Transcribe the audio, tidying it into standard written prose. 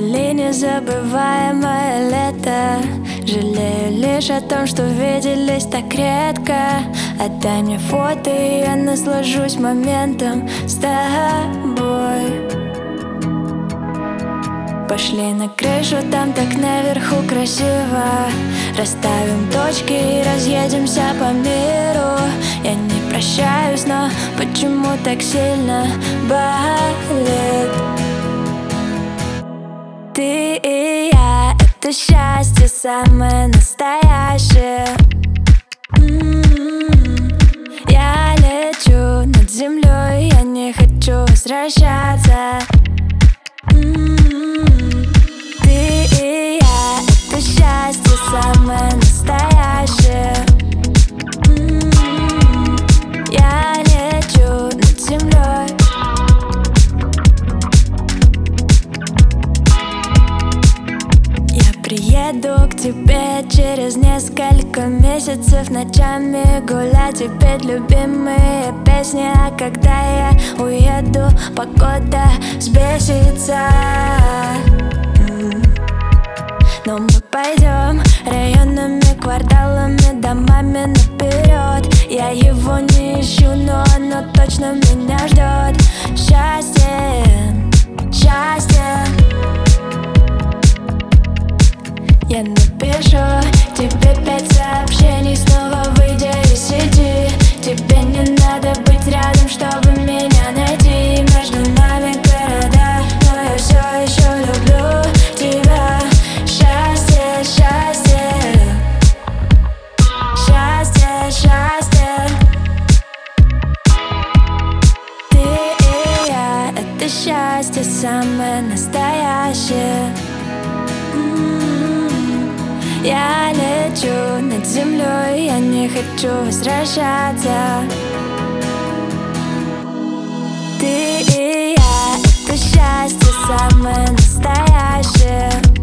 провели незабываемое лето. Жалею лишь о том, что виделись так редко. Отдай мне фото, и я наслажусь моментом с тобой. Пошли на крышу, там так наверху красиво. Расставим точки и разъедемся по миру. Я не прощаюсь, но почему так сильно болит? Ты и я — это счастье самое настоящее. Я лечу над землей, я не хочу возвращаться. Ты и я — это счастье самое настоящее. Я лечу над землей. Я приеду к тебе через несколько месяцев, ночами гулять и петь любимые песни. А когда я уеду, погода взбесится. Но мы пойдем районами, кварталами, домами наперед. Я его не ищу, но оно точно меня ждет. Счастье, счастье. Я напишу тебе 5 сообщений, снова выйдя из сети. Тебе не надо быть рядом, чтобы меня найти. Между нами города, но я все еще люблю тебя. Счастье, счастье. Счастье, счастье. Ты и я — это счастье самое настоящее. Я лечу над землей, я не хочу возвращаться. Ты и я — это счастье самое настоящее.